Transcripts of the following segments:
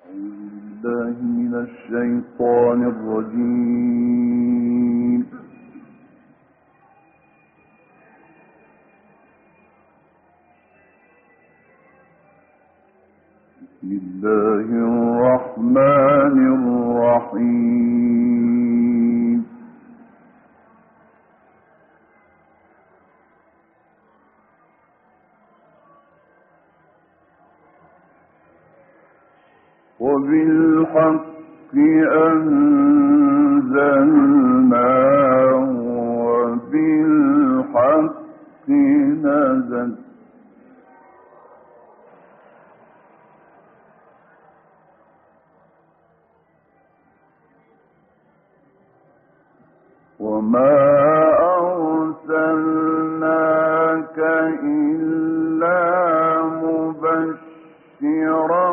بالله من الشيطان الرجيم. بسم الله الرحمن الرحيم. وبالحق أنزلناه وبالحق نزل وما أرسلناك إلا مبشرا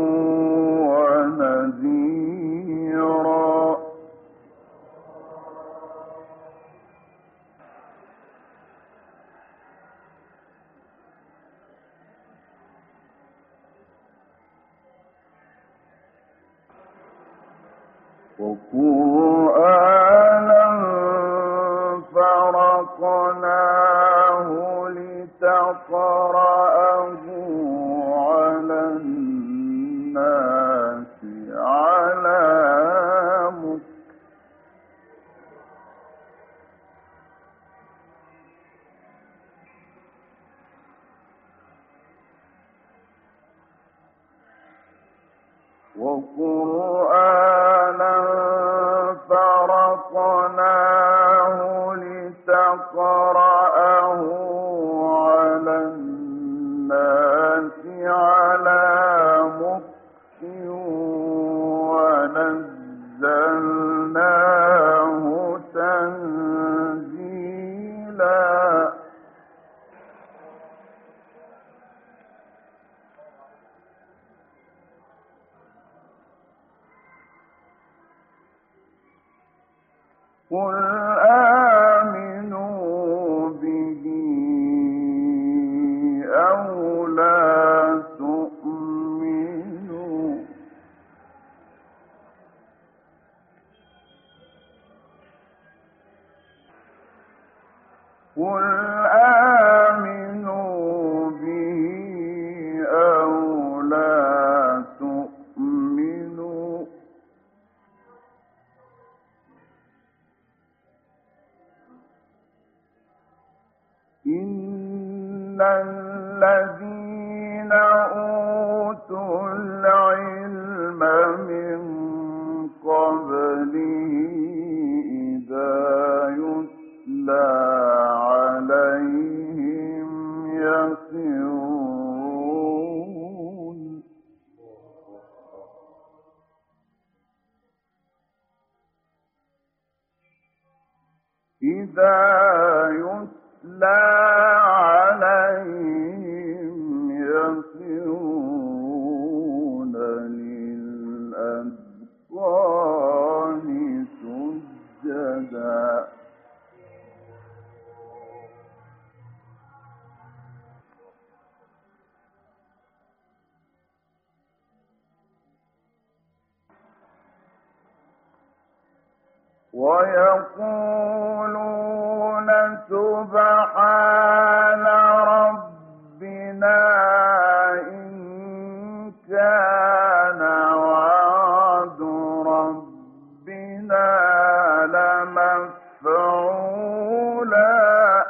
ونذيرا. وقرآنا فرقناه لتقرأه على الناس على مكث. وقرآنا فرقناه لتقرأه على الناس على مكث ونزلناه تنزيلا. قل آمنوا به أو لا تؤمنوا قل آمنوا به أو لا تؤمنوا إن الذين أوتوا العلم من قبله إذا يتلى عليهم يخرون لا عليهم يخرون للأذقان سجدا. ويقولون سبحان ربنا إن كان وعد ربنا لمفعولا.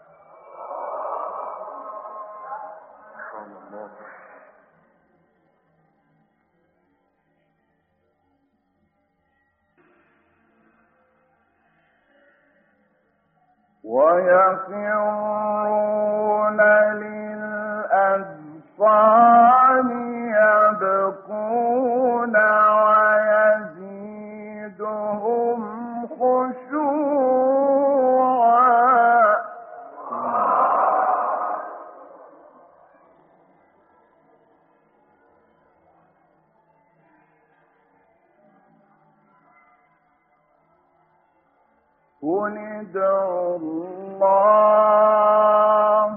ويخرون للأذقان يبكون ويزيدهم خشوعا. قل ادعوا الله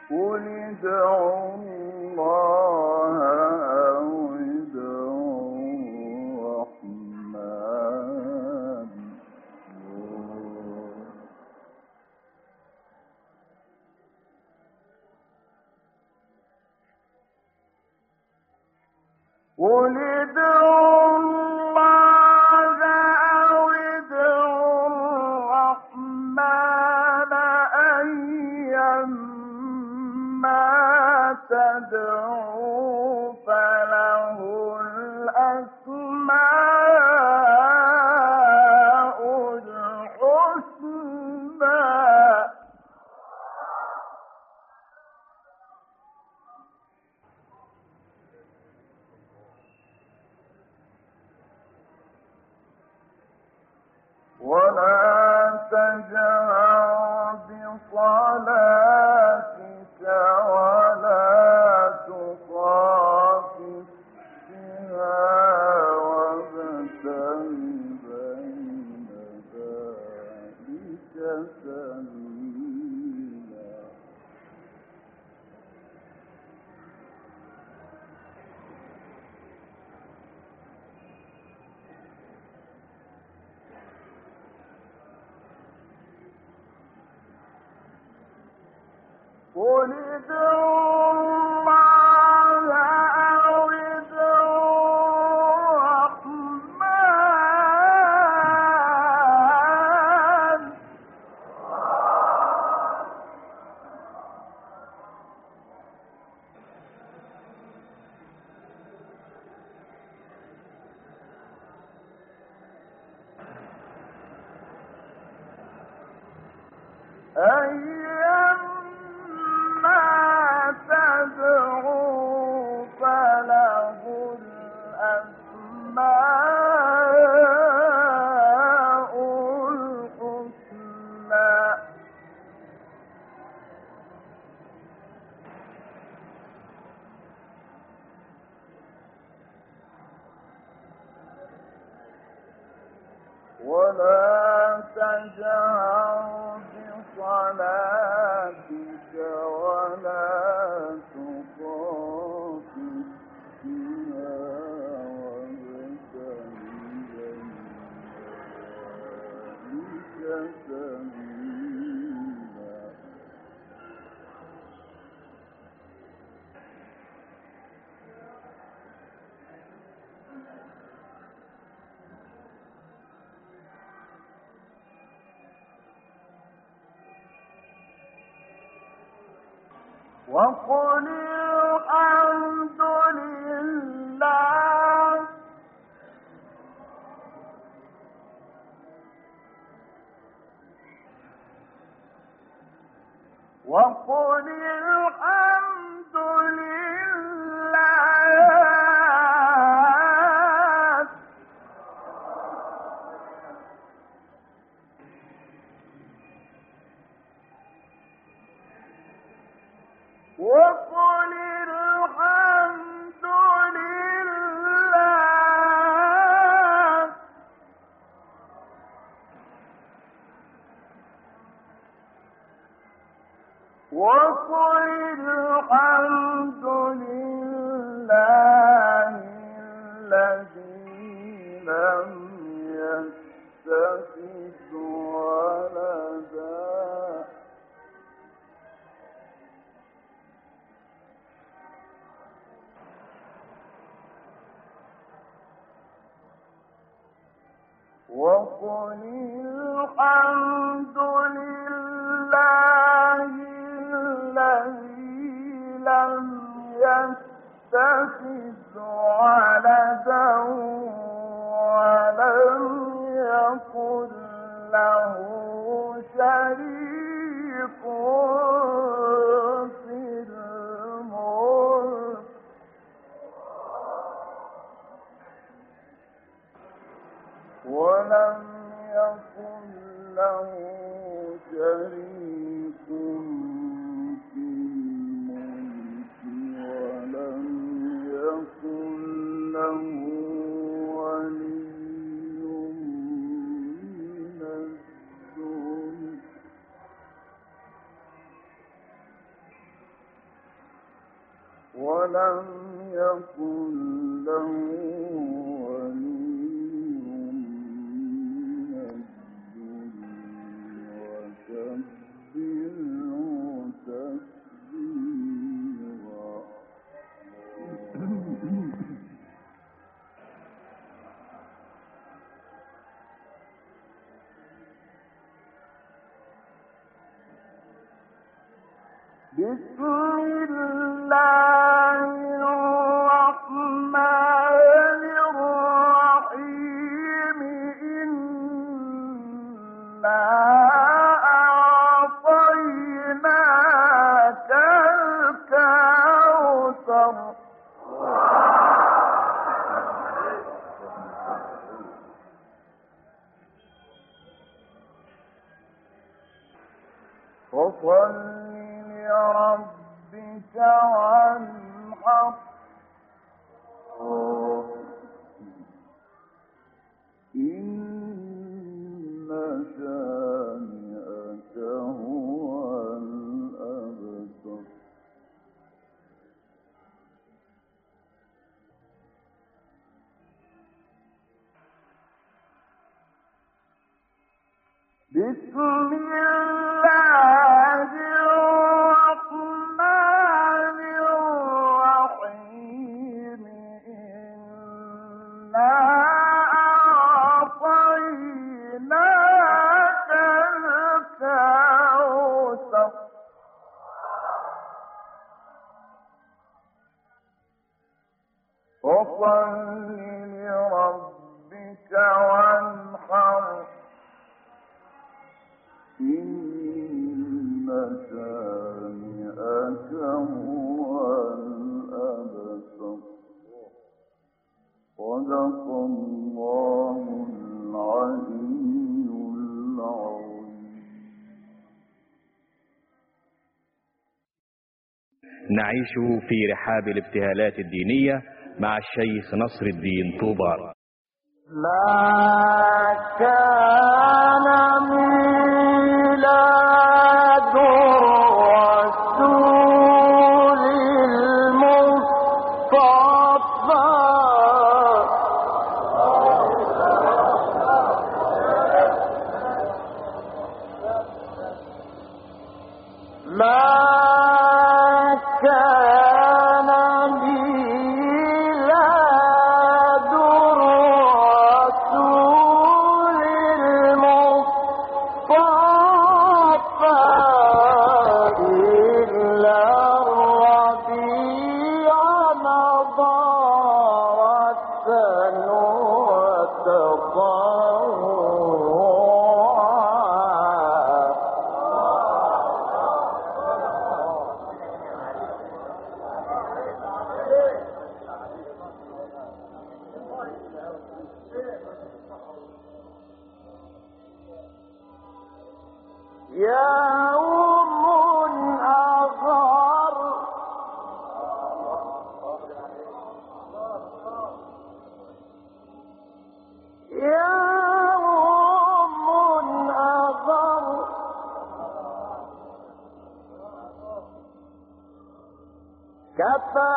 قل ادعوا الله أو ادعوا الرحمن قل ادعوا الله أو ادعوا الرحمن أيما تدعوا فله الأسماء الحسنى ولا تجهر بصلاتك ولا تخافت بها وابتغ بين ذلك سبيلا قل ادعوا الله أو ادعوا الرحمن أيما تدعوا فله الأسماء الحسنى ولا تجهر بصلاتك ولا تخافت بها وابتغ بين ذلك سبيلا وقل الحمد لله وقل الحمد لله وقل الحمد لله وقل الحمد لله الذي لم يتخذ ولدا وقل الحمد لله الذي لم يتخذ ولدا ولم يكن له شريك في الملك ولم يكن له شريك ولم يكن له ولي من الذل وكبره تكبيرا. بسم الله الرحمن الرحيم. إنا أعطيناك الكوثر فصل لربك وانحر إن شانئك هو الأبتر. بسم الله الرحمن الرحيم. إنا أعطيناك الكوثر فصل لربك وانحر إن شانئك هو الأبتر. صدق الله العلي العظيم. نعيش في رحاب الابتهالات الدينية مع الشيخ نصر الدين طوبار. ما كان ميلاد الرسول المصطفى ما كان ميلاد الرسول المصطفى إلا الربيع نضارة وتطوعا. يوم أغر يوم أغر كفى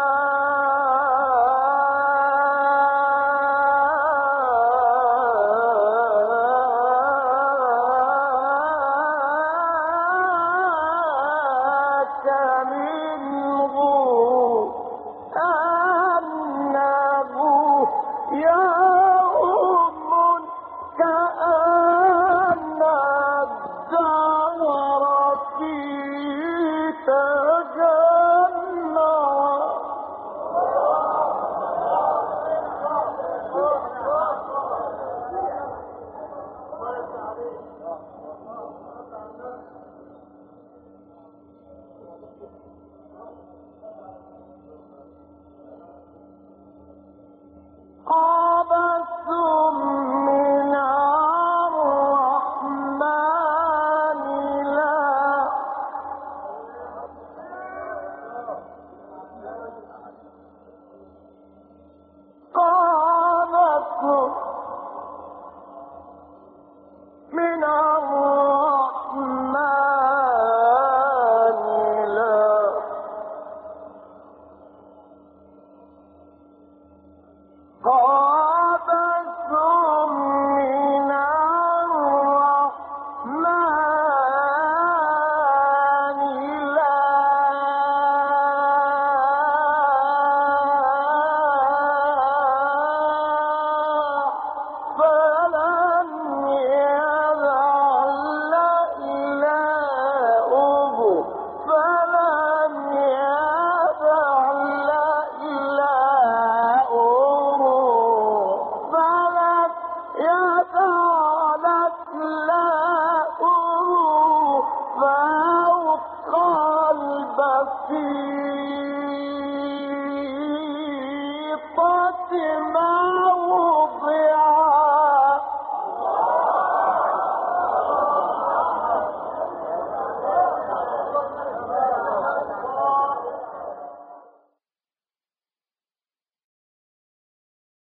وسيطة